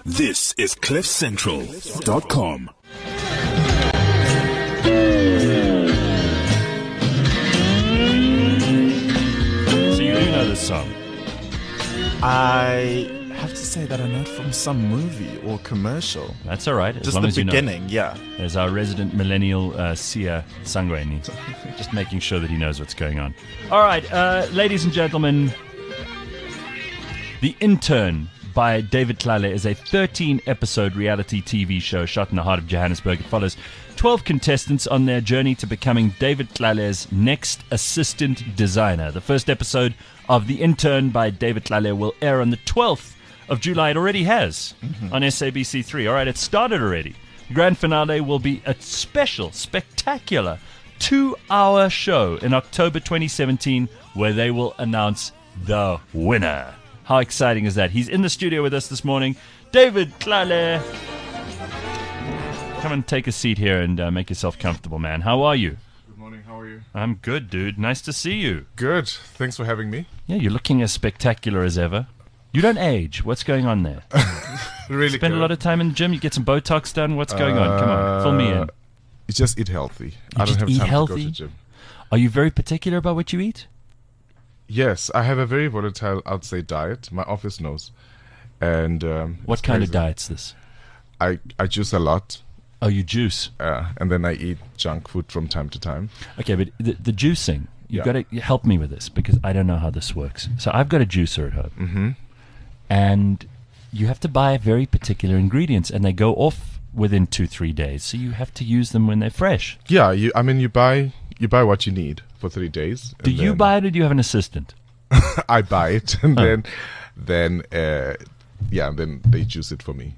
This is CliffCentral.com. So you do know this song? I have to say that I know it from some movie or commercial. That's all right, as Just long the as you know. beginning, yeah. There's our resident millennial, Sia Sangweni. Just making sure that he knows what's going on. All right, ladies and gentlemen, The Intern by David Tlale is a 13-episode reality TV show shot in the heart of Johannesburg. It follows 12 contestants on their journey to becoming David Tlale's next assistant designer. The first episode of The Intern by David Tlale will air on the 12th of July. It already has on SABC3. All right, it started already. The grand finale will be a special, spectacular 2-hour show in October 2017 where they will announce the winner. How exciting is that? He's in the studio with us this morning. David Tlale. Come and take a seat here and make yourself comfortable, man. How are you? Good morning, how are you? I'm good, dude. Nice to see you. Good, thanks for having me. Yeah, you're looking as spectacular as ever. You don't age. What's going on there? Really Spend a lot of time in the gym. You get some Botox done. What's going on? Come on, fill me in. You just eat healthy. You I don't just have eat time healthy? to go to gym. Are you very particular about what you eat? Yes, I have a very volatile, I'd say, diet. My office knows. And What it's kind of crazy. diet's this? I juice a lot, Oh, you juice. and then I eat junk food from time to time. Okay, but the juicing, you've Yeah. got to help me with this because I don't know how this works. So I've got a juicer at home. And you have to buy very particular ingredients, and they go off within 2-3 days. So you have to use them when they're fresh. Yeah, you buy what you need for 3 days. Do and you then buy it or do you have an assistant? I buy it, and then they juice it for me.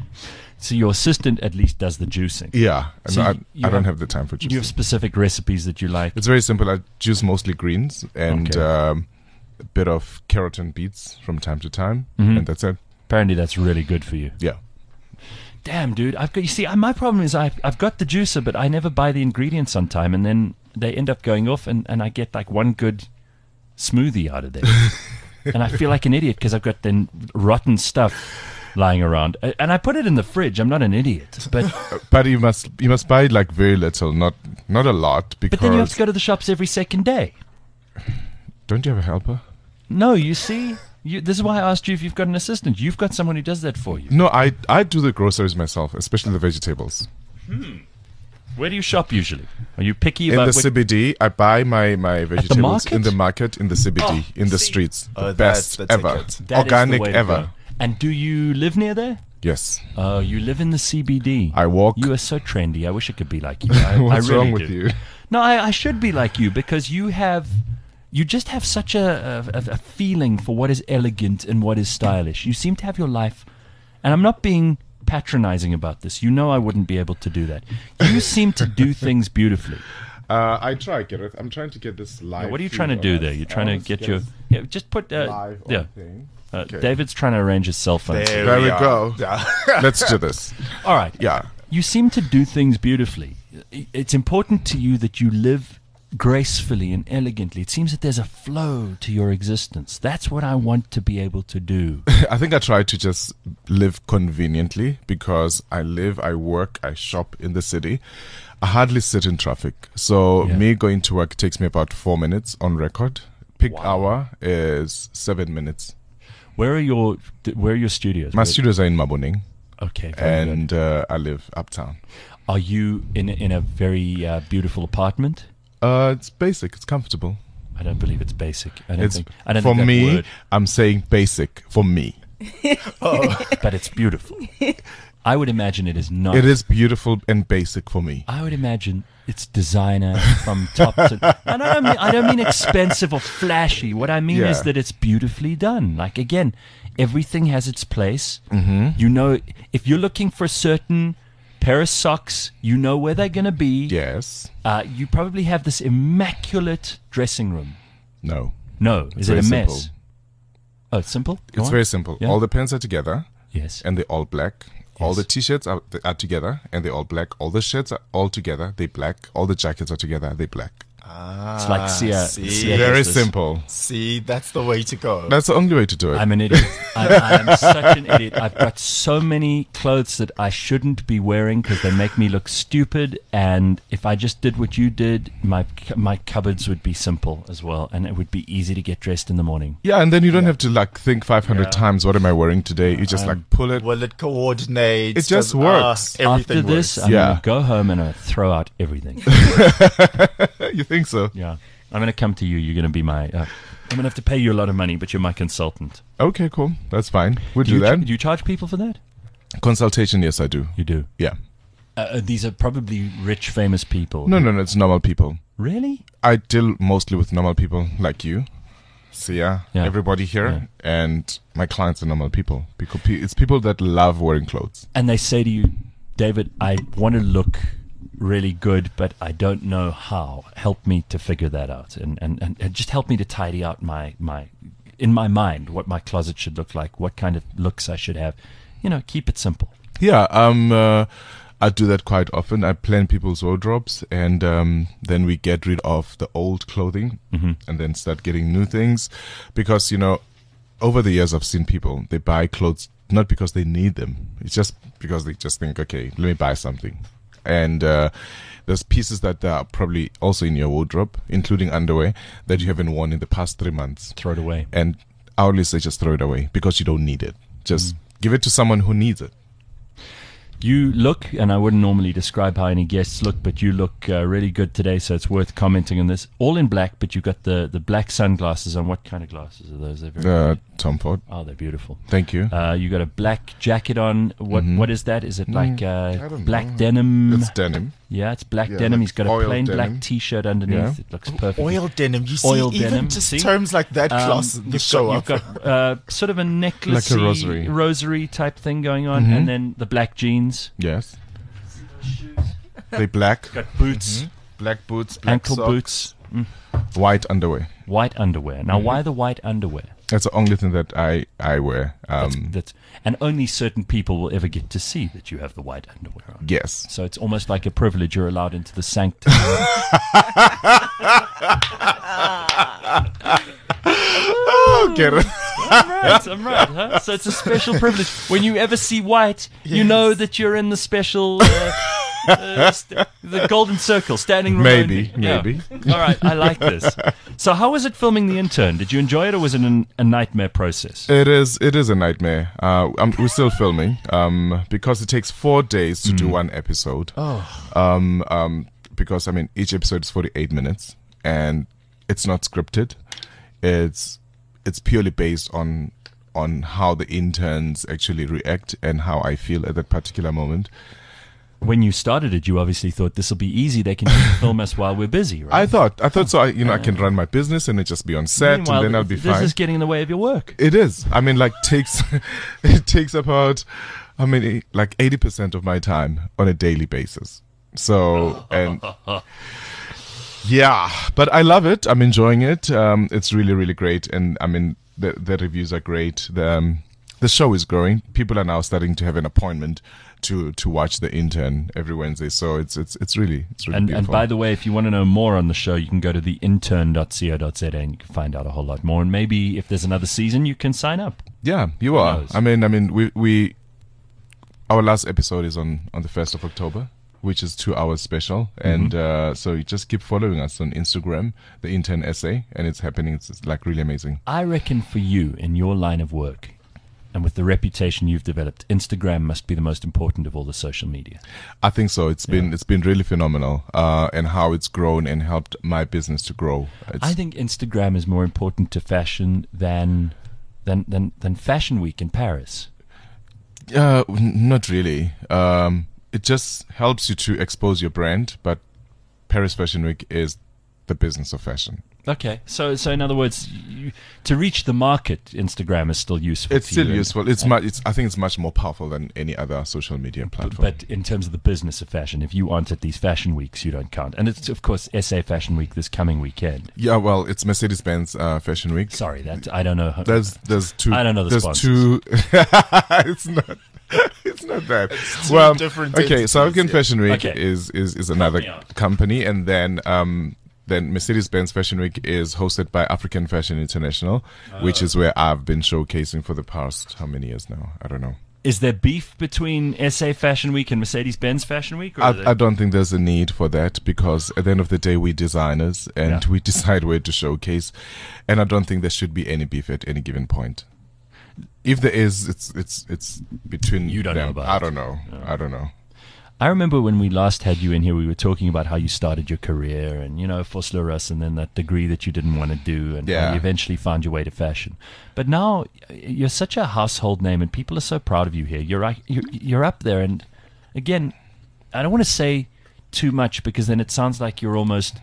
So your assistant at least does the juicing. Yeah, and So I you don't have- have the time for Do you have juicing. specific recipes that you like? It's very simple. I juice mostly greens and Okay. a bit of carrot and beets from time to time, Mhm. and that's it. Apparently that's really good for you. Yeah. Damn, dude. My problem is I've got the juicer, but I never buy the ingredients on time, and then they end up going off, and I get like one good smoothie out of there. And I feel like an idiot because I've got then rotten stuff lying around. And I put it in the fridge. I'm not an idiot. But you must buy like very little, not a lot, because But then you have to go to the shops every second day. don't you have a helper? No, you see? This is why I asked you if you've got an assistant. You've got someone who does that for you. No, I do the groceries myself, especially the vegetables. Where do you shop usually? Are you picky In about the CBD, I buy my vegetables market? in the market, in the CBD, Oh, in the see. streets. The Oh, that's best the ever. ticket. That is the Organic way to ever. go. And do you live near there? Yes. Oh, you live in the CBD. I walk. You are so trendy. I wish I could be like you. I What's really wrong with do. you? No, I should be like you because you just have such a feeling for what is elegant and what is stylish. You seem to have your life, and I'm not being patronizing about this. You know I wouldn't be able to do that. You seem to do things beautifully. I try, Gareth. I'm trying to get this live. What are you feed trying to on do us. there? You're I trying to want get this your... Yeah, just put... live on yeah. thing. David's trying to arrange his cell phone. There we go. Let's do this. All right. Yeah. You seem to do things beautifully. It's important to you that you live gracefully and elegantly. It seems that there's a flow to your existence. That's what I want to be able to do. I think I try to just live conveniently because I live, I work, I shop in the city. I hardly sit in traffic. So Yeah. me going to work takes me about 4 minutes on record. Peak Wow. hour is 7 minutes. Where are your studios? My studios are in Maboning, Okay, very good. and I live uptown. Are you in a very beautiful apartment? It's basic. It's comfortable. I don't believe it's basic. I don't It's think. I don't for think that me. word, I'm saying basic for me. but it's beautiful. I would imagine it is not. It is beautiful and basic for me. I would imagine it's designer from top to. And I don't mean expensive or flashy. What I mean is Yeah. that it's beautifully done. Like again, everything has its place. Mm-hmm. You know, if you're looking for a certain pair of socks, you know where they're going to be. Yes. You probably have this immaculate dressing room. No. No, is it very a mess? simple. Oh, it's simple. Go It's on. very simple. Yeah. All the pants are together, Yes. and they're all black. All Yes. the t-shirts are together, and they're all black. All the shirts are all together, they're black. All the jackets are together, they're black. It's like Sia. see. Sia Very does this. simple. See, that's the way to go. That's the only way to do it. I'm an idiot. I'm such an idiot. I've got so many clothes that I shouldn't be wearing because they make me look stupid. And if I just did what you did, my cupboards would be simple as well, and it would be easy to get dressed in the morning. Yeah, and then you don't have to like think 500 Yeah. times, what am I wearing today? You just like pull it. Will it coordinate? It just works. Everything After this, works. I'm Yeah. going to go home and throw out everything. You think so? Yeah. I'm going to come to you. You're going to be my... I'm going to have to pay you a lot of money, but you're my consultant. Okay, cool. That's fine. We'll do you that. do you charge people for that? Consultation, yes, I do. You do. Yeah. These are probably rich, famous people. No, it's normal people. Really? I deal mostly with normal people like you, Sia, Yeah. everybody here, Yeah. and my clients are normal people. Because it's people that love wearing clothes. And they say to you, David, I want to look really good, but I don't know how. Help me to figure that out, and just help me to tidy out my in my mind what my closet should look like, what kind of looks I should have. Keep it simple. Yeah, I do that quite often. I plan people's wardrobes, and then we get rid of the old clothing, and then start getting new things. Because over the years, I've seen people, they buy clothes not because they need them. It's just because they just think, okay, let me buy something. And there's pieces that are probably also in your wardrobe, including underwear, that you haven't worn in the past 3 months. Throw it away. And our list, they just throw it away because you don't need it. Just give it to someone who needs it. You look, and I wouldn't normally describe how any guests look, but you look really good today, so it's worth commenting on this. All in black, but you've got the black sunglasses on. What kind of glasses are those? They're very Tom Ford. Oh, they're beautiful. Thank you. You got a black jacket on. What is that? Is it like don't black know. denim? It's denim. Yeah, it's black Yeah, denim. like He's got a oil plain denim. black T-shirt underneath. Yeah. It looks perfect. Oil denim. You see, Oil even denim, just see? terms like that class You've show got, up. You've got sort of a necklace, Like a rosary. type thing going on, and then the black jeans. Yes. They black. Got boots, Black boots, black ankle socks, boots, white underwear. white underwear. Now, why the white underwear? That's the only thing that I wear. That's and only certain people will ever get to see that you have the white underwear on. Yes. So it's almost like a privilege. You're allowed into the sanctum. Okay. I'm right, huh? So it's a special privilege. When you ever see white, you know that you're in the special, the golden circle, standing room Maybe, only. Yeah. maybe. All right, I like this. So how was it filming The Intern? Did you enjoy it, or was it a nightmare process? It is a nightmare. We're still filming because it takes 4 days to do one episode. Because each episode is 48 minutes and it's not scripted. It's purely based on how the interns actually react and how I feel at that particular moment. When you started it, you obviously thought this will be easy. They can film us while we're busy, right? I thought so. I can run my business and it just be on set, Meanwhile, and then I'll be this fine. is getting in the way of your work. It is. Takes it takes about 80% of my time on a daily basis. So and yeah, but I love it. I'm enjoying it. It's really, really great, and the reviews are great. The show is growing. People are now starting to have an appointment to watch The Intern every Wednesday. So it's really beautiful. And by the way, if you want to know more on the show, you can go to theintern.co.za and you can find out a whole lot more. And maybe if there's another season, you can sign up. Yeah, you are. knows? We our last episode is on the 1st of October, which is 2 hours special. And so you just keep following us on Instagram, The Intern SA, and it's happening. It's like really amazing. I reckon for you in your line of work and with the reputation you've developed, Instagram must be the most important of all the social media. I think so. It's been really phenomenal, and how it's grown and helped my business to grow. I think Instagram is more important to fashion than Fashion Week in Paris. Not really. It just helps you to expose your brand, but Paris Fashion Week is the business of fashion. Okay, so in other words, to reach the market, Instagram is still useful. It's to still you, useful. I think it's much more powerful than any other social media platform. But in terms of the business of fashion, if you aren't at these fashion weeks, you don't count. And it's, of course, SA Fashion Week this coming weekend. Yeah, well, it's Mercedes-Benz Fashion Week. Sorry, I don't know. There's two. I don't know the There's sponsors. two. It's not. It's not that. two Well, different okay. entities, South African yeah. Fashion Week Okay. is another me out. company, and then then Mercedes-Benz Fashion Week is hosted by African Fashion International, which is where I've been showcasing for the past, how many years now? I don't know. Is there beef between SA Fashion Week and Mercedes-Benz Fashion Week? Or I don't think there's a need for that, because at the end of the day, we're designers and we decide where to showcase. And I don't think there should be any beef at any given point. If there is, it's between You don't them. know about I it. don't know. I don't know. I remember when we last had you in here, we were talking about how you started your career and, Vosloorus, and then that degree that you didn't want to do, and how Yeah. you eventually found your way to fashion. But now you're such a household name, and people are so proud of you here. You're up there, and again, I don't want to say too much, because then it sounds like you're almost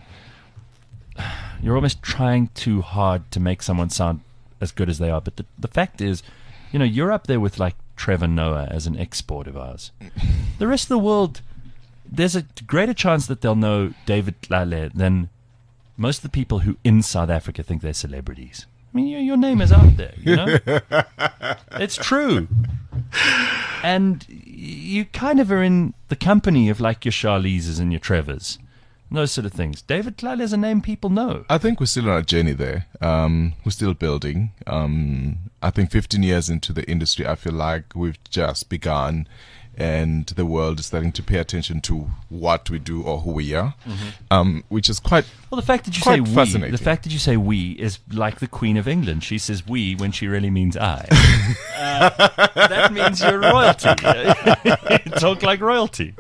trying too hard to make someone sound as good as they are. But the fact is, you're up there with like Trevor Noah as an export of ours. The rest of the world, there's a greater chance that they'll know David Tlale than most of the people who in South Africa think they're celebrities. I mean, your name is out there, It's true. And you kind of are in the company of like your Charlize's and your Trevors. Those sort of things. David Tlale is a name people know. I think we're still on a journey there. We're still building. I think 15 years into the industry, I feel like we've just begun, and the world is starting to pay attention to what we do or who we are, which is quite. Well, the fact that you Quite say we, fascinating. the fact that you say we is like the Queen of England. She says we when she really means I. That means you're royalty. Talk like royalty.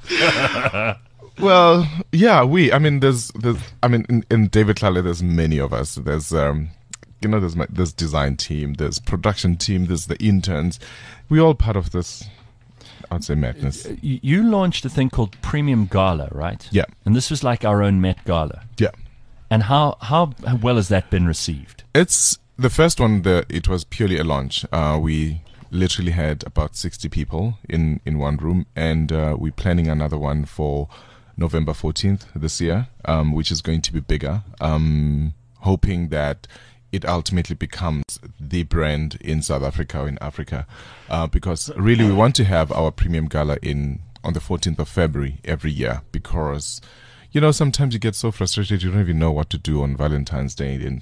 Well, yeah, I mean, in David Tlale, there's many of us. There's, there's design team, there's production team, there's the interns. We're all part of this, I'd say, madness. You launched a thing called Premium Gala, right? Yeah. And this was like our own Met Gala. Yeah. And how well has that been received? It's the first one. It was purely a launch. We literally had about 60 people in one room, and we're planning another one for November 14th this year, which is going to be bigger. Hoping that it ultimately becomes the brand in South Africa or in Africa, because really we want to have our premium gala on the 14th of February every year, because sometimes you get so frustrated you don't even know what to do on Valentine's Day, and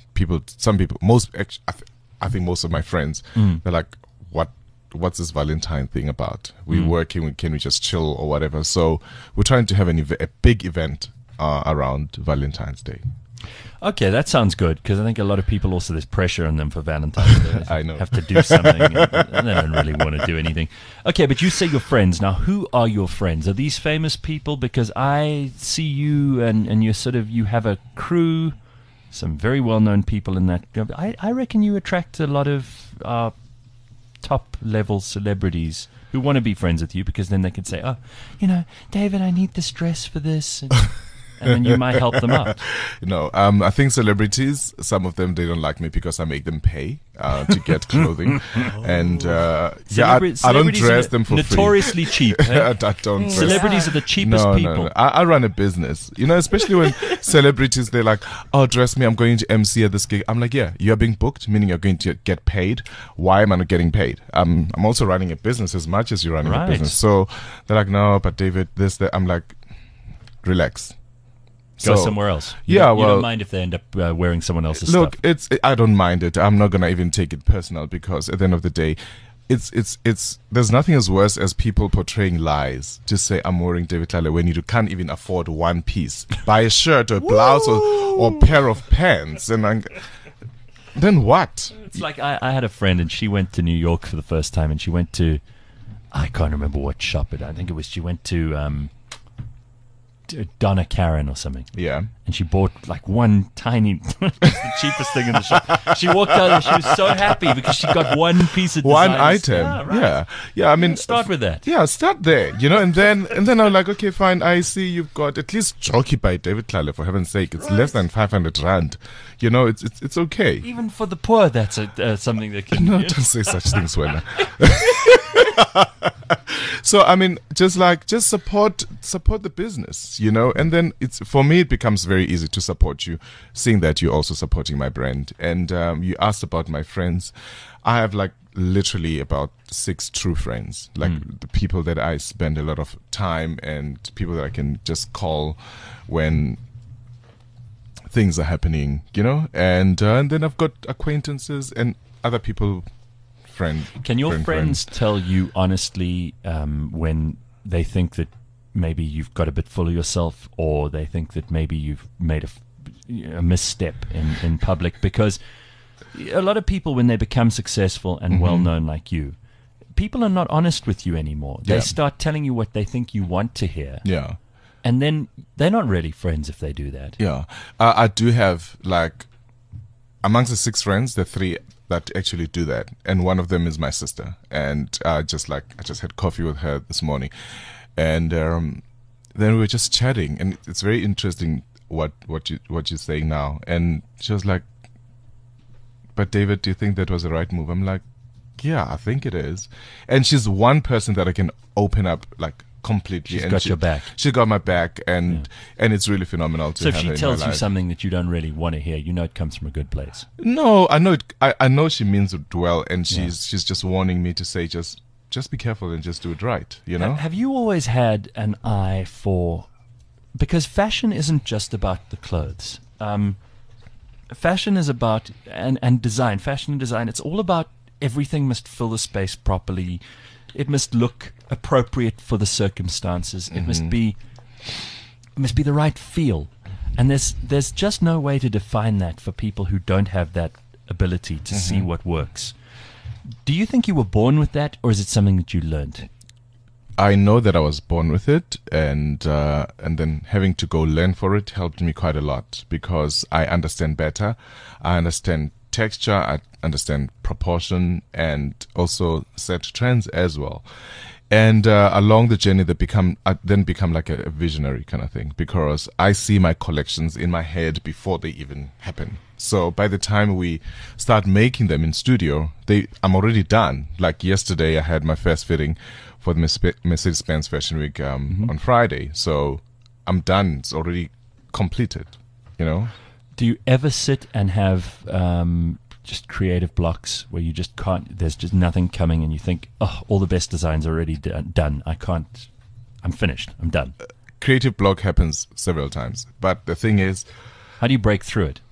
I think most of my friends, they're like, what's this Valentine thing about? We're working, can we just chill or whatever? So we're trying to have a big event around Valentine's Day. Okay, that sounds good, because I think a lot of people also, there's pressure on them for Valentine's Day. I know. Have to do something, and they don't really want to do anything. Okay, but you say your friends. Now, who are your friends? Are these famous people? Because I see you, and you have a crew, some very well-known people in that. I reckon you attract a lot of top-level celebrities who want to be friends with you, because then they can say, oh, David, I need this dress for this. And then you might help them out. I think celebrities, some of them, they don't like me because I make them pay to get clothing. And I don't dress them for notoriously free. cheap. Eh? I don't dress. Celebrities are the cheapest people. No. I run a business. Especially when celebrities, they're like, oh, dress me, I'm going to MC at this gig. I'm like, yeah, you're being booked, meaning you're going to get paid. Why am I not getting paid? I'm also running a business as much as you're running a business. So they're like, no, but David, this, that. I'm like, relax. Go somewhere else. You don't mind if they end up wearing someone else's stuff. Look, I don't mind it. I'm not gonna even take it personal, because at the end of the day, it's there's nothing as worse as people portraying lies to say I'm wearing David Tlale when you can't even afford one piece. Buy a shirt or a blouse or a pair of pants, and then what? It's like I had a friend, and she went to New York for the first time, and she went to, I can't remember what shop I think it was. She went to Donna Karan or something. Yeah. And she bought like one tiny, the cheapest thing in the shop. She walked out and she was so happy because she got one piece of one design. item. Yeah, right. Yeah. I mean, Start with that. Yeah, start there. And then I'm like, okay, fine. I see you've got at least Jockey by David Tlale, for heaven's sake. It's less than 500 rand. It's okay. Even for the poor, that's something that can. No, don't say such things, Wena. So I mean, just support the business, and then for me it becomes very easy to support you, seeing that you're also supporting my brand. And you asked about my friends. I have like literally about 6 true friends, like the people that I spend a lot of time, and people that I can just call when things are happening, and then I've got acquaintances and other people, Can your friends tell you honestly when they think that maybe you've got a bit full of yourself, or they think that maybe you've made a misstep in public? Because a lot of people, when they become successful and well-known like you, people are not honest with you anymore. They start telling you what they think you want to hear. Yeah. And then they're not really friends if they do that. Yeah. I do have, amongst the 6 friends, the 3 that actually do that. And one of them is my sister. And I just had coffee with her this morning. And then we were just chatting. And it's very interesting what you're saying now. And she was like, "But David, do you think that was the right move?" I'm like, "Yeah, I think it is." And she's one person that I can open up completely. She's got your back. She got my back, and it's really phenomenal to So have if her she in tells my you life. something that you don't really want to hear, you know it comes from a good place. No, I know it. I know she means it well, and she's just warning me to say just be careful and just do it right. Have you always had an eye for? Because fashion isn't just about the clothes. Fashion is about and design. Fashion and design. It's all about everything must fill the space properly. It must look appropriate for the circumstances. It must be the right feel. And there's just no way to define that for people who don't have that ability to see what works. Do you think you were born with that, or is it something that you learned? I know that I was born with it, and then having to go learn for it helped me quite a lot, because I understand better. I understand texture, I understand proportion, and also set trends as well. And along the journey, I then become like a visionary kind of thing, because I see my collections in my head before they even happen. So by the time we start making them in studio, I'm already done. Like yesterday, I had my first fitting for the Mercedes-Benz Fashion Week on Friday. So I'm done. It's already completed, Do you ever sit and have just creative blocks where you just can't, there's just nothing coming, and you think, oh, all the best designs are already done. I'm finished. I'm done. Creative block happens several times. But the thing is, how do you break through it?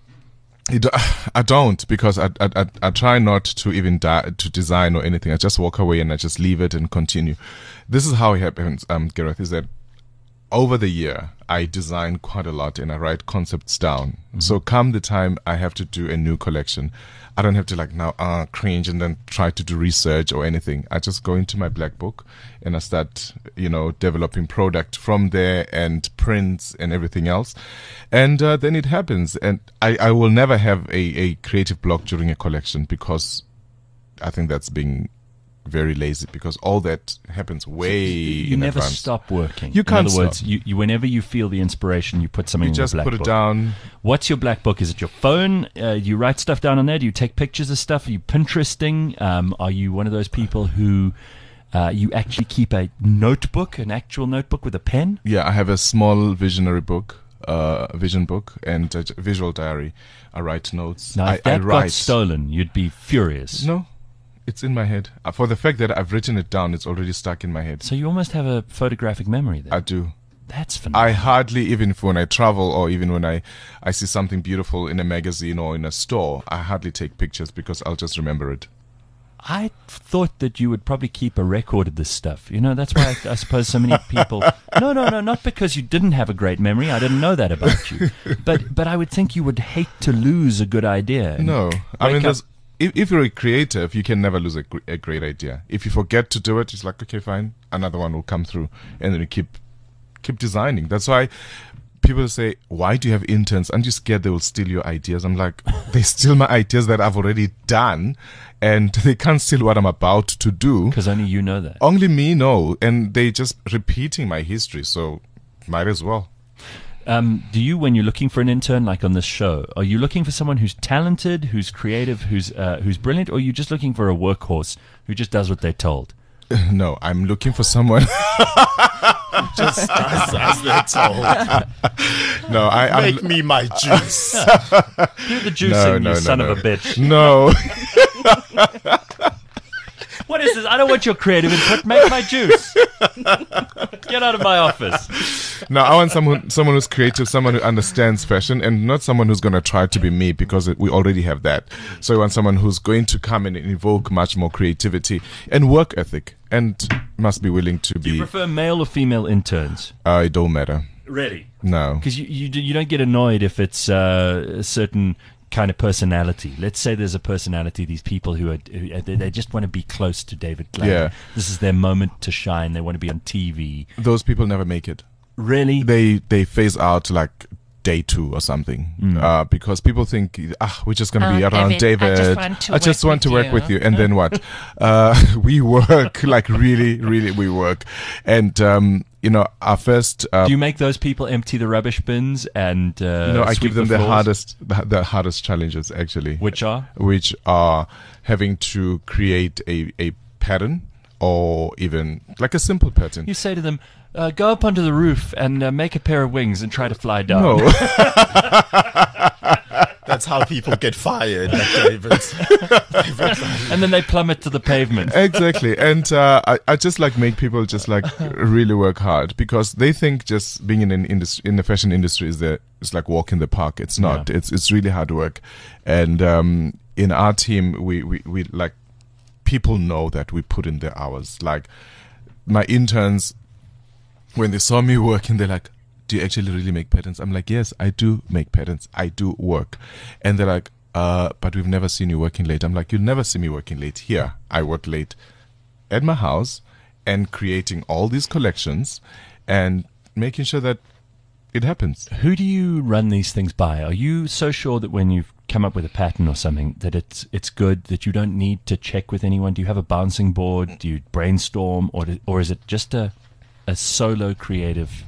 I don't, because I try not to even to design or anything. I just walk away and I just leave it and continue. This is how it happens, Gareth, is that over the year, I design quite a lot and I write concepts down. So come the time I have to do a new collection, I don't have to cringe and then try to do research or anything. I just go into my black book and I start, developing product from there, and prints and everything else. And then it happens. And I will never have a creative block during a collection, because I think that's being very lazy, because all that happens way you in never advance. Stop working. You can't In other words, stop. you whenever you feel the inspiration, you put something You in just your black put book. it down. What's your black book? Is it your phone? Do you write stuff down on there? Do you take pictures of stuff? Are you Pinteresting? Are you one of those people who you actually keep a notebook, an actual notebook with a pen? Yeah, I have a small visionary book, vision book, and a visual diary. I write notes. Now, if I that write. got stolen, you'd be furious. No, it's in my head. For the fact that I've written it down, it's already stuck in my head. So you almost have a photographic memory there. I do. That's phenomenal. I hardly, even when I travel, or even when I see something beautiful in a magazine or in a store, I hardly take pictures, because I'll just remember it. I thought that you would probably keep a record of this stuff. That's why I suppose so many people... No, not because you didn't have a great memory. I didn't know that about you. But I would think you would hate to lose a good idea. No. I mean, Wake up- if you're a creative, you can never lose a great idea. If you forget to do it, it's like, okay, fine, another one will come through, and then you keep designing. That's why people say, why do you have interns? Aren't you scared they will steal your ideas? I'm like, they steal my ideas that I've already done, and they can't steal what I'm about to do. Because only you know that. Only me know, and they just repeating my history, so might as well. Do you, when you're looking for an intern, like on this show, are you looking for someone who's talented, who's creative, who's brilliant, or are you just looking for a workhorse who just does what they're told? No, I'm looking for someone. Just as they're told. No, I'm Make me my juice. Do the juicing, No, you son no. of a bitch. No. What is this? I don't want your creative input. Make my juice. Get out of my office. No, I want someone who's creative, someone who understands fashion, and not someone who's going to try to be me, because we already have that. So I want someone who's going to come in and evoke much more creativity and work ethic, and must be willing to Do you be. prefer male or female interns? It don't matter. Really? No. Because you don't get annoyed if it's a certain kind of personality. Let's say there's a personality, these people who they just want to be close to David Glenn. Yeah. This is their moment to shine. They want to be on TV. Those people never make it. Really? They phase out like day 2 or something, because people think, we're just going to be around David. I just want to work with you. And then what? We work, like really we work. And, our first... Do you make those people empty the rubbish bins and no, I sweep give them the the floors? hardest challenges, actually. Which are? Which are having to create a pattern, or even like a simple pattern. You say to them, go up onto the roof and make a pair of wings and try to fly down. No. That's how people get fired at David's. And then they plummet to the pavement. Exactly. And I just like make people just like really work hard, because they think just being in the fashion industry is like walk in the park. It's not. Yeah. It's really hard work. And in our team, we like, people know that we put in the hours. Like my interns, when they saw me working, they're like, do you actually really make patterns? I'm like, yes, I do make patterns. I do work. And they're like, but we've never seen you working late. I'm like, you'll never see me working late here. I work late at my house and creating all these collections and making sure that it happens. Who do you run these things by? Are you so sure that when you've come up with a pattern or something that it's good, that you don't need to check with anyone? Do you have a bouncing board? Do you brainstorm? Or is it just a solo creative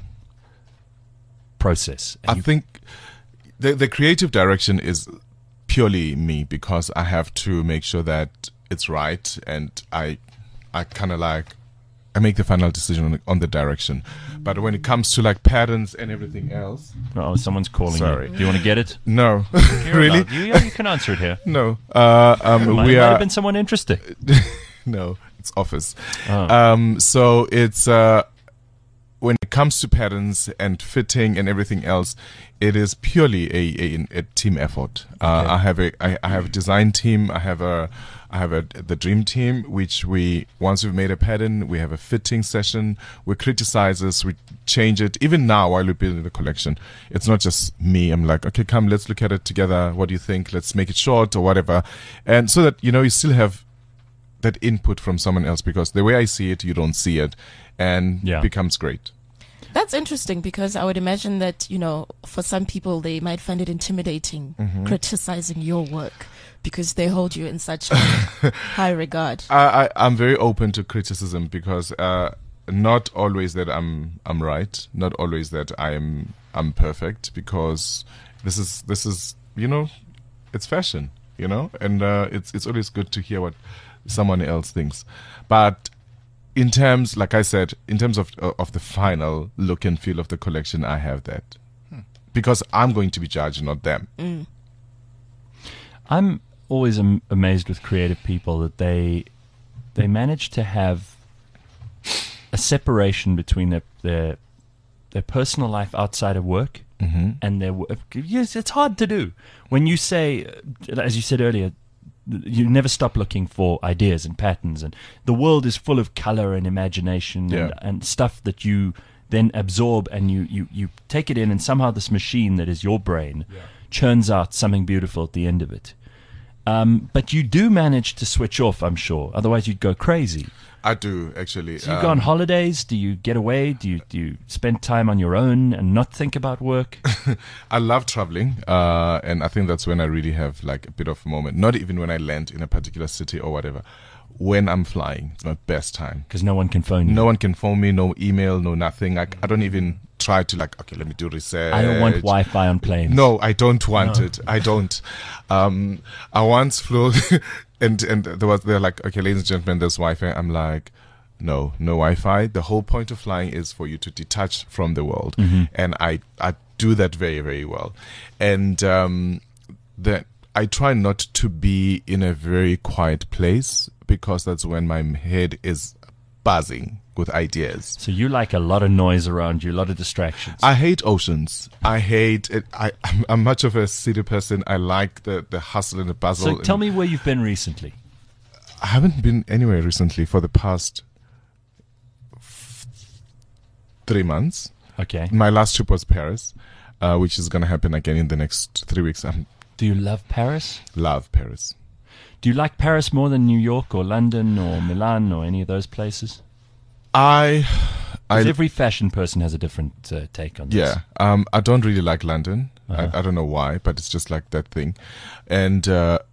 process? I think the creative direction is purely me, because I have to make sure that it's right, and I kind of like, I make the final decision on the direction. But when it comes to like patterns and everything else, Oh, someone's calling Sorry. you. Do you want to get it? no, You're really, allowed. You can answer it here. no. Might have been someone interesting. No, it's office. Oh. So it's when it comes to patterns and fitting and everything else, it is purely a team effort. I have a design team. I have the dream team, which once we've made a pattern, we have a fitting session. We criticize this, we change it. Even now, while we're building the collection, it's not just me. I'm like, okay, come, let's look at it together. What do you think? Let's make it short or whatever. And so that, you still have that input from someone else, because the way I see it, you don't see it, and it becomes great. That's interesting, because I would imagine that, for some people, they might find it intimidating criticizing your work, because they hold you in such high regard. I'm very open to criticism, because not always that I'm right, not always that I'm perfect, because this is it's fashion, and it's always good to hear what someone else thinks. But in terms, like I said, in terms of the final look and feel of the collection, I have that, because I'm going to be judged, not them. I'm always amazed with creative people that they manage to have a separation between their personal life outside of work and their work. Yes, it's hard to do. When you say, as you said earlier, you never stop looking for ideas and patterns, and the world is full of color and imagination and stuff that you then absorb, and you take it in, and somehow this machine that is your brain churns out something beautiful at the end of it. But you do manage to switch off, I'm sure. Otherwise, you'd go crazy. I do, actually. Do you go on holidays? Do you get away? Do you spend time on your own and not think about work? I love traveling, and I think that's when I really have like a bit of a moment. Not even when I land in a particular city or whatever. When I'm flying, it's my best time. Because no one can phone you. No one can phone me, no email, no nothing. I don't even try to okay, let me do research. I don't want Wi-Fi on planes. No, I don't want it. I don't. I once flew, and they're like, okay, ladies and gentlemen, there's Wi-Fi. I'm like, no Wi-Fi. The whole point of flying is for you to detach from the world, and I do that very, very well. And I try not to be in a very quiet place because that's when my head is buzzing with ideas. So you like a lot of noise around you, a lot of distractions. I hate oceans. I hate it. I'm much of a city person. I like the hustle and the bustle. So tell me where you've been recently. I haven't been anywhere recently for the past 3 months. Okay. My last trip was Paris, which is going to happen again in the next 3 weeks. I Do you love Paris? love Paris. Do you like Paris more than New York or London or Milan or any of those places? 'Cause every fashion person has a different take on this. Yeah. I don't really like London. I don't know why, but it's just like that thing. And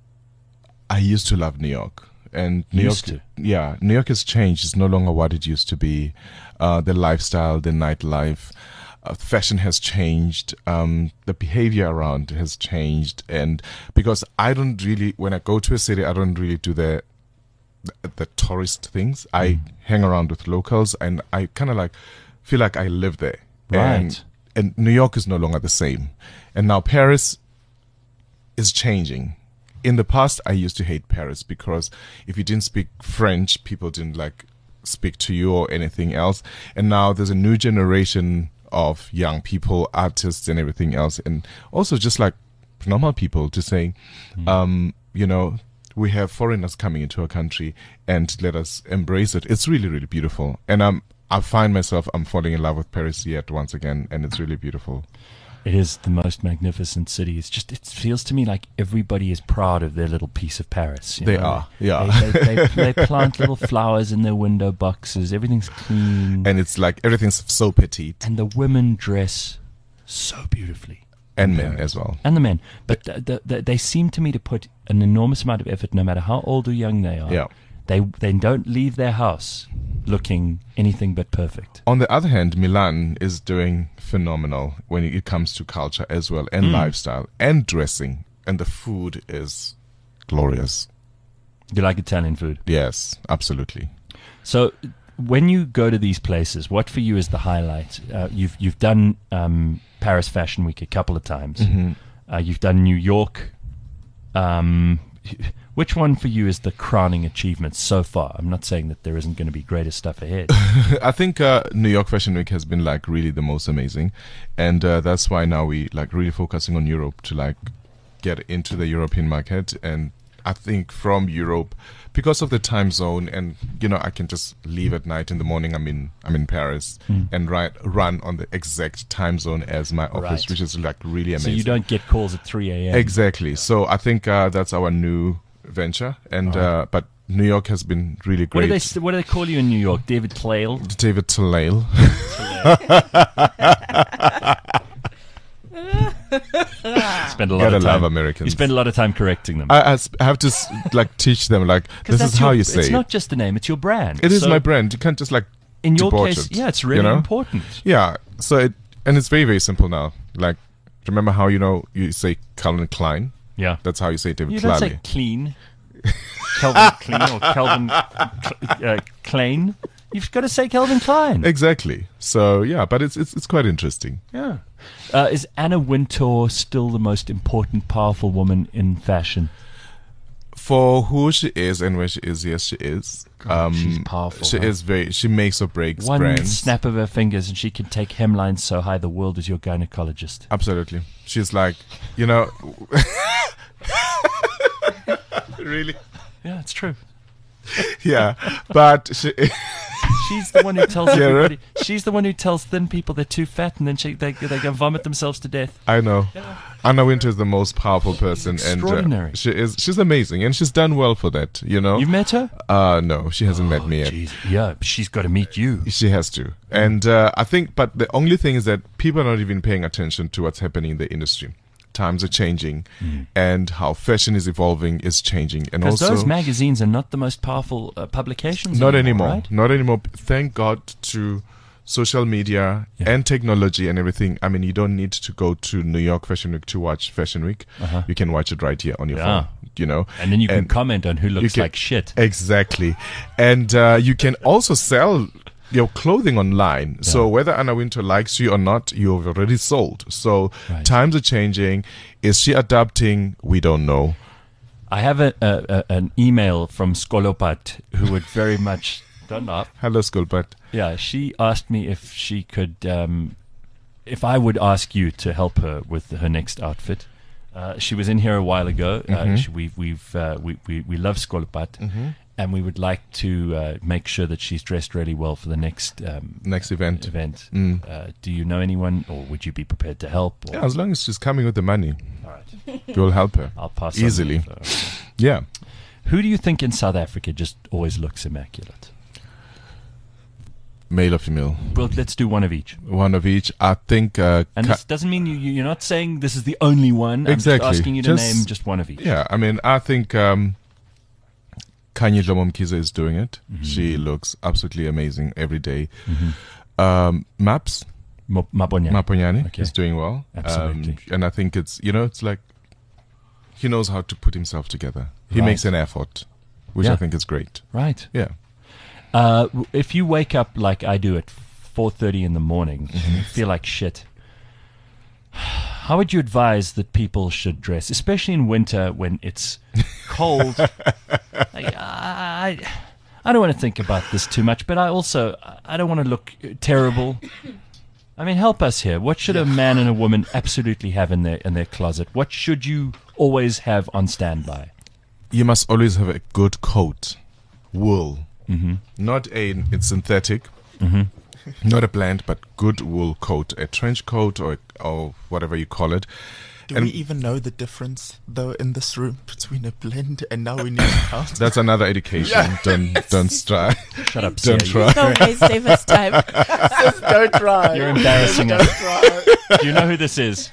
I used to love New York. And New Used York, to? yeah, New York has changed. It's no longer what it used to be. The lifestyle, the nightlife, fashion has changed. The behavior around has changed. And because I don't really, when I go to a city, I don't really do the tourist things. I hang around with locals, and I kind of like feel like I live there. Right. And New York is no longer the same. And now Paris is changing. In the past, I used to hate Paris because if you didn't speak French, people didn't like speak to you or anything else. And now there's a new generation of young people, artists and everything else. And also just like normal people to saying, you know, we have foreigners coming into our country and let us embrace it. It's really, really beautiful. And I find myself, I'm falling in love with Paris yet once again, and it's really beautiful. It is the most magnificent city. It's just, it feels to me like everybody is proud of their little piece of Paris. You They know? are, yeah. They plant little flowers in their window boxes. Everything's clean. And it's like everything's so petite. And the women dress so beautifully. And men as well. And the men. But they seem to me to put an enormous amount of effort, no matter how old or young they are. Yeah. They don't leave their house looking anything but perfect. On the other hand, Milan is doing phenomenal when it comes to culture as well, and lifestyle, and dressing. And the food is glorious. You like Italian food? Yes, absolutely. So when you go to these places, what for you is the highlight? You've done Paris Fashion Week a couple of times. You've done New York. Which one for you is the crowning achievement so far? I'm not saying that there isn't going to be greater stuff ahead. I think New York Fashion Week has been like really the most amazing, and that's why now we like really focusing on Europe to like get into the European market. And I think from Europe, because of the time zone, and you know, I can just leave at night. In the morning, I'm in Paris and run on the exact time zone as my office, Right. which is like really amazing. So you don't get calls at 3 a.m. Exactly. So I think that's our new venture, and but New York has been really What great. do they call you in New York? David Clayle? David Talale. Spend a lot Gotta of love time. Americans. You spend a lot of time correcting them. I have to like teach them like 'Cause this is that's how your- you say It's it. not just a name; it's your brand. It is So my brand. You can't just like In your debauch case, it, yeah, it's really you know? important. Yeah. So and it's very, very simple now. Like, remember how you say Calvin Klein? Yeah, That's how you say David you don't say Tlale. clean, Calvin Klein or Calvin Klein. You've got to say Calvin Klein. Exactly. So yeah, but it's quite interesting. Yeah. Is Anna Wintour still the most important, powerful woman in fashion? For who she is and where she is, yes, she is. She's powerful. She huh? is she makes or breaks One brands. snap of her fingers and she can take hemlines so high the world is your gynecologist. Absolutely. She's like, you know, really, Yeah, it's true. yeah. But she. She's the one who tells Yeah, everybody. She's the one who tells thin people they're too fat, and then they go vomit themselves to death. I know. Anna Wintour is the most powerful person, Extraordinary. and she's amazing, and she's done well for that. You know. You've met her? No, she hasn't met me yet. Jeez. Yeah, she's got to meet you. She has to, and I think. But the only thing is that people are not even paying attention to what's happening in the industry. Times are changing, and how fashion is evolving is changing, and Because also those magazines are not the most powerful publications not anymore. anymore. Right? Not anymore. Thank God to social media and technology and everything. I mean, you don't need to go to New York Fashion Week to watch Fashion Week. You can watch it right here on your phone. You know, And then you can comment on who looks can- like shit. Exactly, and you can also sell your clothing online. So whether Anna Wintour likes you or not, you've already sold. So times are changing. Is she adapting? We don't know. I have an email from Skolopat who would very much don't laugh. Hello, Skulpat. Yeah, she asked me if she could, if I would ask you to help her with her next outfit. She was in here a while ago. We love Skolopat, and we would like to make sure that she's dressed really well for the next event. Do you know anyone, or would you be prepared to help? Or? Yeah, as long as she's coming with the money, All right. you'll help her. I'll pass easily. on. Yeah. Who do you think in South Africa just always looks immaculate? Male or female? Well, let's do one of each. One of each. I think. And this doesn't mean you're not saying this is the only one. Exactly. I'm just asking you to name just one of each. Yeah, I mean, I think Kanye Dlomomkiza is doing it. She looks absolutely amazing every day. Maps Maponyane is doing well. Absolutely. And I think it's like he knows how to put himself together. He Right. makes an effort, which I think is great. Right. Yeah. If you wake up like I do at 4:30 in the morning and you feel like shit, how would you advise that people should dress, especially in winter when it's cold? I don't want to think about this too much, but I don't want to look terrible. I mean, help us here. What should a man and a woman absolutely have in their closet? What should you always have on standby? You must always have a good coat, wool. Not it's synthetic, not a blend, but good wool coat, a trench coat or whatever you call it. Do we even know the difference, though, in this room between a blend and now we need a count? That's another education. Don't try. Shut up, Don't Sia. try. Don't waste David's time. Don't try. You're embarrassing Don't us. try. Do you know who this is?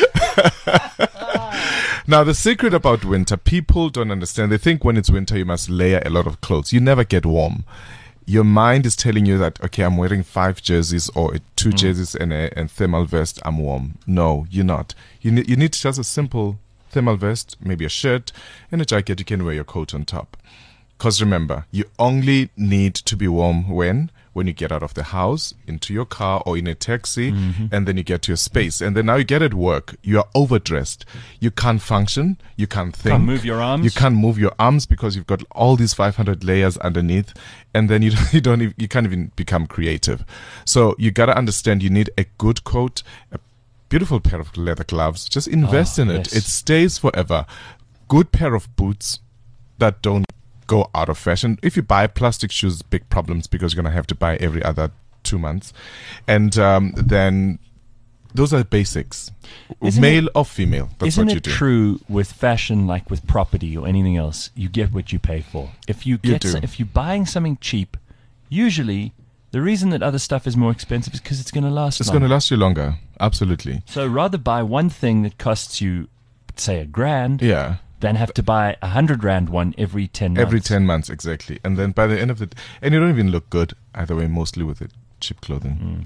Now, the secret about winter, people don't understand. They think when it's winter, you must layer a lot of clothes. You never get warm. Your mind is telling you that, okay, I'm wearing 5 jerseys or 2 jerseys and thermal vest. I'm warm. No, you're not. You need just a simple thermal vest, maybe a shirt and a jacket. You can wear your coat on top. Because remember, you only need to be warm when you get out of the house, into your car or in a taxi, and then you get to your space. And then now you get at work, you are overdressed. You can't function, you can't think. Can't move your arms. You can't move your arms because you've got all these 500 layers underneath, and then you can't even become creative. So you got to understand you need a good coat, a beautiful pair of leather gloves. Just invest in it. Yes. It stays forever. Good pair of boots that don't go out of fashion. If you buy plastic shoes, big problems because you're going to have to buy every other 2 months. And then those are basics. Male or female. That's Isn't what you it do. true with fashion, like with property or anything else? You get what you pay for. If you're buying something cheap, usually the reason that other stuff is more expensive is because it's going to last. It's longer. going to last you longer. Absolutely. So rather buy one thing that costs you, say, $1,000, Yeah. than have to buy R100 one every 10 months. Every 10 months, exactly. And then by the end of it, and you don't even look good either way, mostly with it cheap clothing.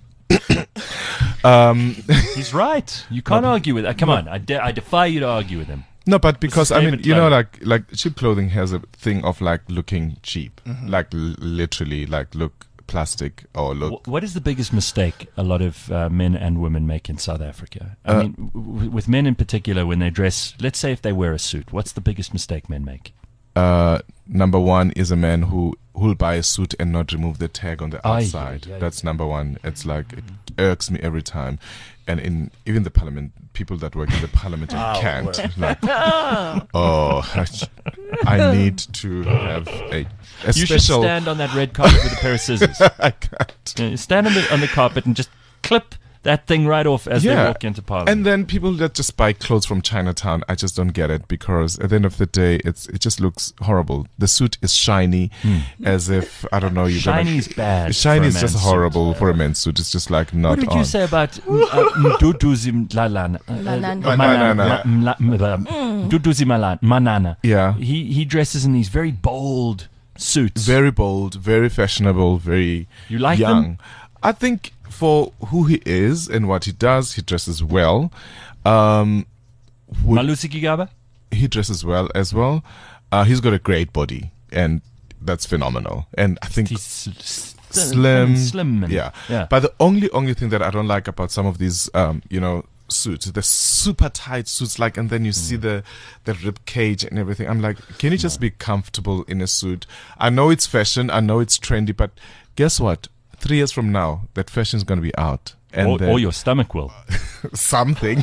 He's right. You can't argue with that. Come on, I defy you to argue with him. No, but because This is I mean, David you know, Clement. like cheap clothing has a thing of like looking cheap, like literally, like look plastic or look. What is the biggest mistake a lot of men and women make in South Africa? I mean, with men in particular, when they dress, let's say if they wear a suit, what's the biggest mistake men make? Number one is a man who'll buy a suit and not remove the tag on the outside. That's number one. It's like it irks me every time, and even the parliament, people that work in the parliament and can't. Like, I need to have a You should special. stand on that red carpet with a pair of scissors. I can't. Stand on the carpet and just clip that thing right off as they walk into Parliament. And then people that just buy clothes from Chinatown, I just don't get it, because at the end of the day, it just looks horrible. The suit is shiny, as if, I don't know, Shiny is bad. Shiny for a is just man's horrible for a men's suit. It's just like not What did on. you say about Manana? Yeah. He dresses in these very bold suits. Very bold, very fashionable, very You like young. them? I think for who he is and what he does, he dresses well. Would- Malusi Gigaba? he dresses well as well. He's got a great body, and that's phenomenal. And I think slim. and, Yeah. yeah. But the only thing that I don't like about some of these, suits, the super tight suits, like, and then you see the rib cage and everything. I'm like, can you just be comfortable in a suit? I know it's fashion, I know it's trendy, but guess what? 3 years from now, that fashion is going to be out. And Or your stomach will. something.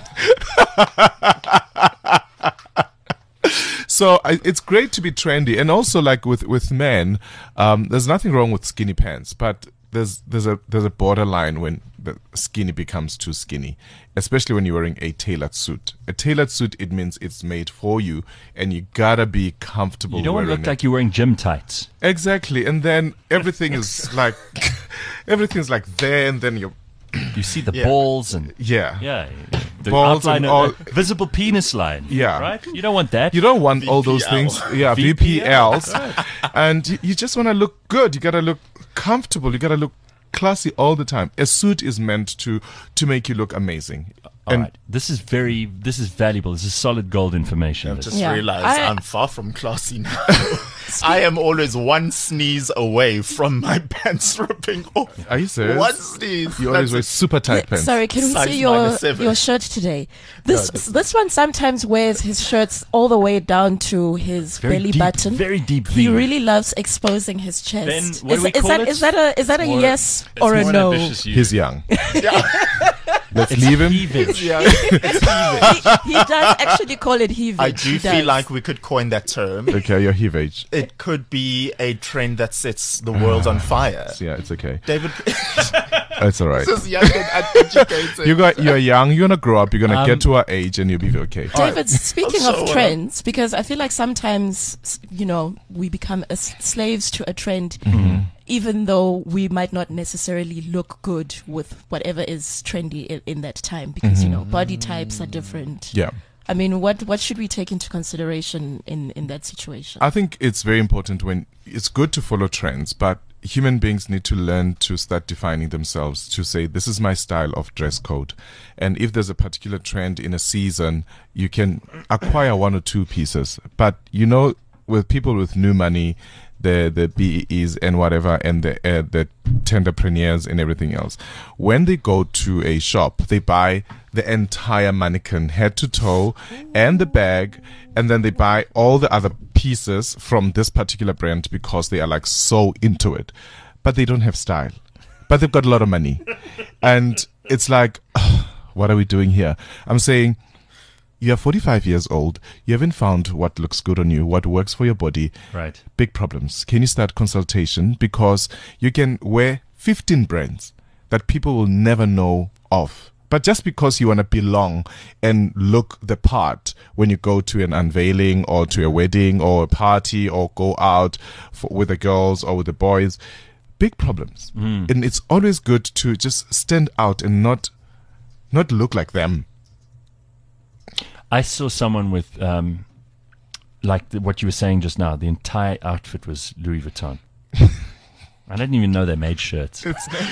So it's great to be trendy, and also like with men, there's nothing wrong with skinny pants, but there's a borderline when the skinny becomes too skinny, especially when you're wearing a tailored suit. A tailored suit, it means it's made for you, and you gotta be comfortable. You don't want to wearing look it. like you're wearing gym tights. Exactly, and then everything is like everything's like there, and then you're You see the balls and yeah. the Balls outline and of all- the visible penis line. Yeah. Right? You don't want that. You don't want all those things. Yeah, VPL. VPLs. And you just want to look good. You got to look comfortable. You got to look classy all the time. A suit is meant to make you look amazing. All right. This is valuable. This is solid gold information. I've This. just Yeah. realized I'm far from classy now. Speak- I am always one sneeze away from my pants ripping off. Are you serious? One sneeze. You always That's wear it. super tight pants. Sorry, can we Size see your -7. shirt today? This one sometimes wears his shirts all the way down to his Very belly deep, button. very deep He V. really loves exposing his chest. Ben, what do we call that, it? is that a yes or a no? He's young. Let's leave him. Heavage. He does actually call it heavage. I do He feel does. like we could coin that term. Okay, your heave age. It could be a trend that sets the world on fire. Yeah, it's okay. David It's all right. is young and uneducated. You're young. You're gonna grow up. You're gonna get to our age, and you'll be okay. David, speaking So, of trends, because I feel like sometimes, we become slaves to a trend, even though we might not necessarily look good with whatever is trendy in that time, because, body types are different. Yeah. I mean, what should we take into consideration in that situation? I think it's very important when it's good to follow trends, but human beings need to learn to start defining themselves, to say, this is my style of dress code. And if there's a particular trend in a season, you can acquire 1 or 2 pieces. But, with people with new money, the BEEs and whatever, and the tenderpreneurs and everything else, when they go to a shop, they buy the entire mannequin, head to toe, and the bag, and then they buy all the other pieces from this particular brand because they are like so into it, but they don't have style, but they've got a lot of money. And it's like, what are we doing here? I'm saying, you are 45 years old. You haven't found what looks good on you, what works for your body. Right. Big problems. Can you start consultation? Because you can wear 15 brands that people will never know of. But just because you want to belong and look the part when you go to an unveiling or to a wedding or a party or go out with the girls or with the boys, big problems. And it's always good to just stand out and not look like them. I saw someone with, what you were saying just now. The entire outfit was Louis Vuitton. I didn't even know they made shirts.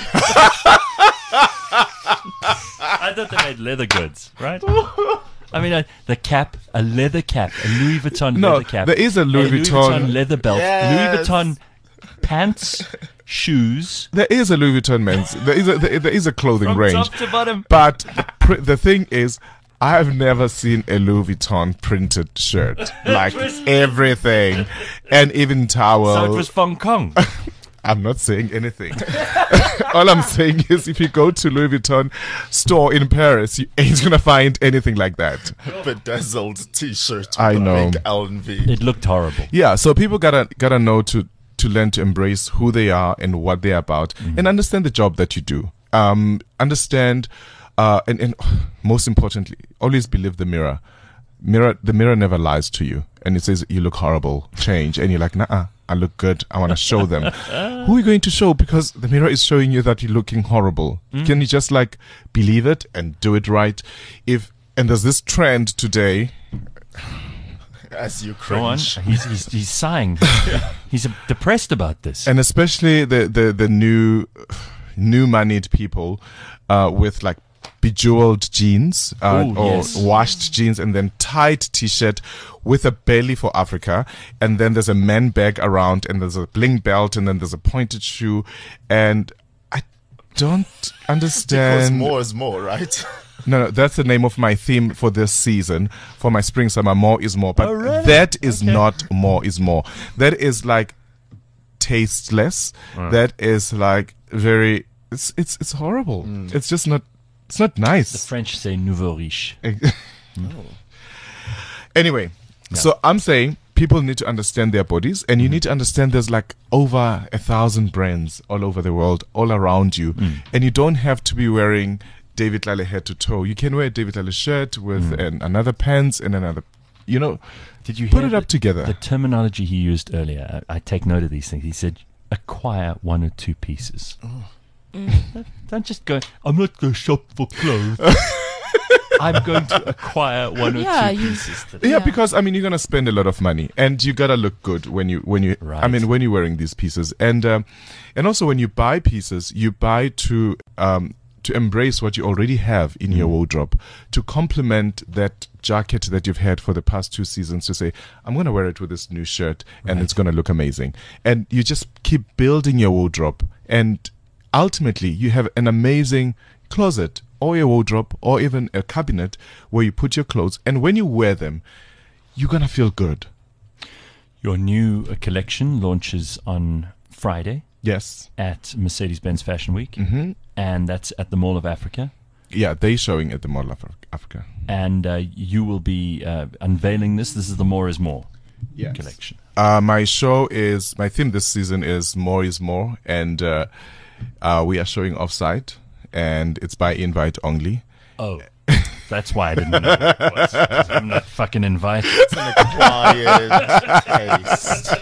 I thought they made leather goods, right? I mean, the cap, a leather cap, a Louis Vuitton leather cap. There is a Louis Vuitton leather belt, Yes. Louis Vuitton pants, shoes, There is a Louis Vuitton men's. There is a clothing from range. top to bottom. But the thing is, I have never seen a Louis Vuitton printed shirt. Like everything. And even towel. So it was Hong Kong. I'm not saying anything. All I'm saying is if you go to Louis Vuitton store in Paris, you ain't going to find anything like that. Bedazzled t-shirt with I a know. big L&V. It looked horrible. Yeah, so people gotta know to learn to embrace who they are and what they're about, and understand the job that you do. Understand, and most importantly, always believe the mirror. The mirror never lies to you, and it says you look horrible. Change, and you're like, nah, I look good. I want to show them. Who are you going to show? Because the mirror is showing you that you're looking horrible. Can you just like believe it and do it right? And there's this trend today. As you Go on. cringe. He's sighing. He's depressed about this. And especially the new moneyed people with like bejeweled jeans Ooh, or yes. washed jeans, and then tight t-shirt with a belly for Africa, and then there's a man bag around, and there's a bling belt, and then there's a pointed shoe, and I don't Because understand. more is more, right? No, that's the name of my theme for this season, for my spring summer. More is more, but Oh, really? that is not more is more. That is like tasteless. That is like very. It's horrible. It's just not. It's not The nice. French say nouveau riche. Anyway, so I'm saying people need to understand their bodies, and you need to understand there's like over 1,000 brands all over the world, all around you, and you don't have to be wearing David Lale head to toe. You can wear a David Lale shirt with another pants and another, Did you put hear it up together. the terminology he used earlier? I take note of these things. He said, acquire one or two pieces. Don't just go, I'm not going to shop for clothes. I'm going to acquire one or Yeah, two you- pieces today. Yeah, Yeah. because I mean you're gonna spend a lot of money, and you gotta look good when you. Right. I mean when you're wearing these pieces, and also when you buy pieces, you buy to embrace what you already have in your wardrobe, to complement that jacket that you've had for the past 2 seasons. To say, I'm gonna wear it with this new shirt, and it's gonna look amazing, and you just keep building your wardrobe, and ultimately you have an amazing closet or a wardrobe or even a cabinet where you put your clothes, and when you wear them, you're gonna feel good. Your new collection launches on Friday Yes. at Mercedes-Benz Fashion Week, and that's at the Mall of Africa. Yeah, they showing at the Mall of Africa. And you will be unveiling this. This is the More is More collection. My theme this season is More is More, and we are showing Offside, and it's by invite only. Oh, that's why I didn't know what it was. 'Cause I'm not fucking invited. Quiet taste.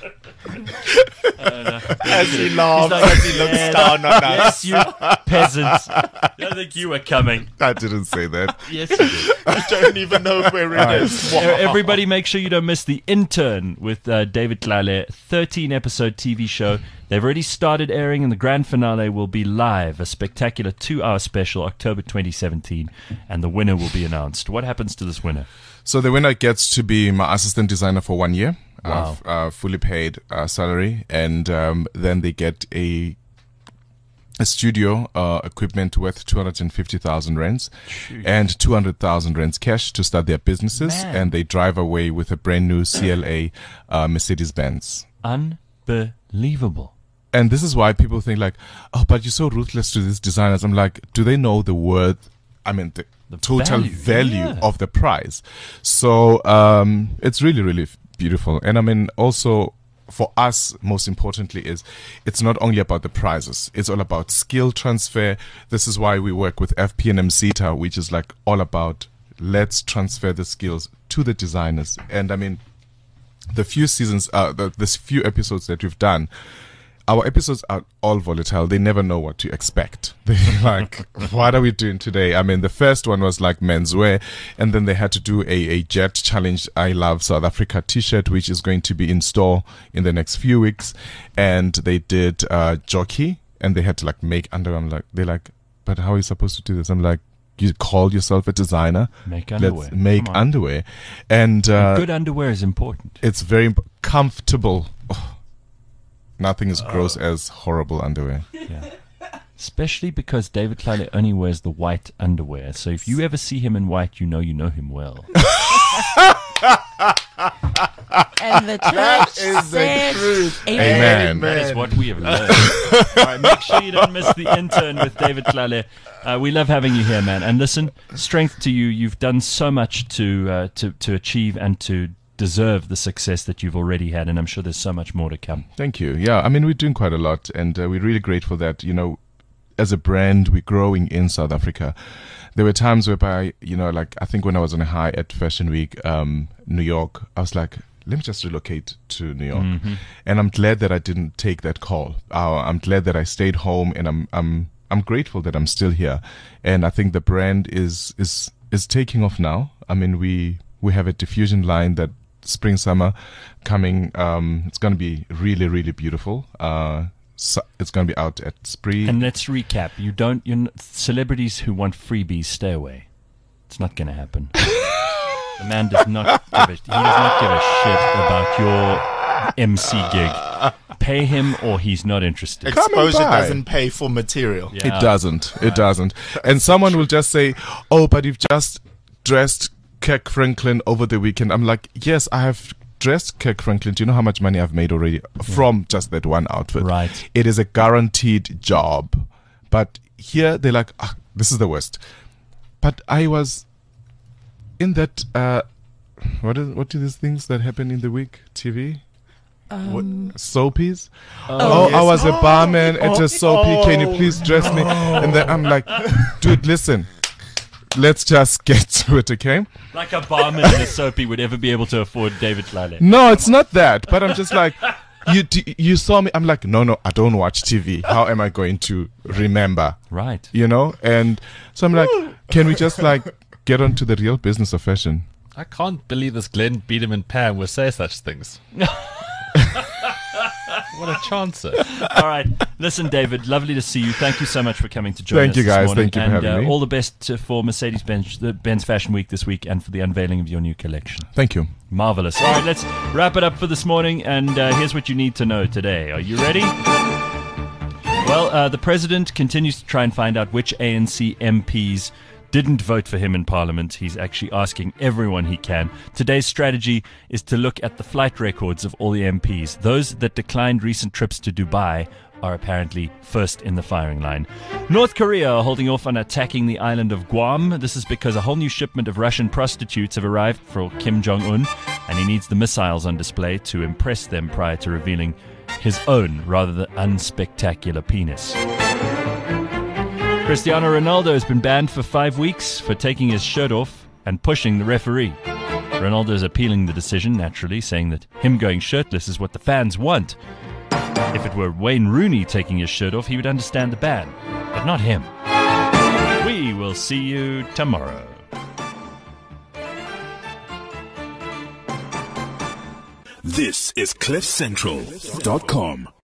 As he laughs, as he looks down on us. Yes, you peasants. I think you were coming. I didn't say that. Yes, you did. I don't even know where it is. Everybody make sure you don't miss The Intern with David Tlale, 13-episode TV show. They've already started airing, and the grand finale will be live, a spectacular 2-hour special, October 2017, and the winner will be announced. What happens to this winner? So the winner gets to be my assistant designer for 1 year, Wow. fully paid salary, and then they get a studio equipment worth 250,000 rands and 200,000 rands cash to start their businesses, Man. and they drive away with a brand new CLA Mercedes-Benz. Unbelievable. And this is why people think like, oh, but you're so ruthless to these designers. I'm like, do they know the worth? I mean, the total value yeah. of the prize. So it's really, really beautiful. And I mean, also for us, most importantly, is it's not only about the prizes. It's all about skill transfer. This is why we work with FP&M CETA, which is like all about let's transfer the skills to the designers. And I mean, the few seasons, this few episodes that we've done, our episodes are all volatile. They never know what to expect. They're like, what are we doing today? I mean, the first one was like menswear, and then they had to do a Jet Challenge I Love South Africa t-shirt, which is going to be in store in the next few weeks. And they did jockey, and they had to like make underwear. I'm like, they're like, but how are you supposed to do this? I'm like, you call yourself a designer. Make underwear. Let's make Come on. underwear. And Good underwear is important. it's very comfortable. Oh, nothing as gross as horrible underwear. Yeah. Especially because David Tlale only wears the white underwear. So if you ever see him in white, you know him well. And the church said, Amen. That is what we have learned. All right, make sure you don't miss The Intern with David Tlale. We love having you here, man. And listen, strength to you. You've done so much to achieve and to deserve the success that you've already had, and I'm sure there's so much more to come. Thank you. Yeah, I mean, we're doing quite a lot, and we're really grateful that, you know, as a brand, we're growing in South Africa. There were times whereby, you know, like I think when I was on a high at Fashion Week, New York, I was like, let me just relocate to New York. And I'm glad that I didn't take that call. I'm glad that I stayed home, and I'm grateful that I'm still here. And I think the brand is taking off now. I mean, we have a diffusion line that spring summer coming. It's going to be really, really beautiful. it's going to be out at Spree. And let's recap. Celebrities who want freebies, stay away. It's not going to happen. The man does not give a shit about your MC gig. Pay him or he's not interested. Exposure by. doesn't pay for material. Yeah. It doesn't. And someone will just say, "Oh, but you've just dressed Kirk Franklin over the weekend." I'm like, yes, I have dressed Kirk Franklin. Do you know how much money I've made already from just that one outfit? Right. It is a guaranteed job. But here they're like, this is the worst. But I was in that, what do these things that happen in the week? TV? Soapies? Yes. I was a barman at a soapy. Can you please dress me? And then I'm like, dude, listen. Let's just get to it, okay? Like a barman in a soapy would ever be able to afford David Tlale. No, it's not that. But I'm just like, you saw me. I'm like, no, I don't watch TV. How am I going to remember? Right. You know? And so I'm like, can we just like get on to the real business of fashion? I can't believe this Glenn, Beedham and Pam will say such things. What a chancer. All right. Listen, David, lovely to see you. Thank you so much for coming to join us. Thank you, this guys. morning. Thank you for having me. All the best for Mercedes-Benz Fashion Week this week and for the unveiling of your new collection. Thank you. Marvelous. All right, let's wrap it up for this morning. And here's what you need to know today. Are you ready? Well, the president continues to try and find out which ANC MPs didn't vote for him in Parliament. He's actually asking everyone he can. Today's strategy is to look at the flight records of all the MPs. Those that declined recent trips to Dubai are apparently first in the firing line. North Korea are holding off on attacking the island of Guam. This is because a whole new shipment of Russian prostitutes have arrived for Kim Jong-un, and he needs the missiles on display to impress them prior to revealing his own rather unspectacular penis. Cristiano Ronaldo has been banned for 5 weeks for taking his shirt off and pushing the referee. Ronaldo is appealing the decision, naturally, saying that him going shirtless is what the fans want. If it were Wayne Rooney taking his shirt off, he would understand the ban, but not him. We will see you tomorrow. This is CliffCentral.com.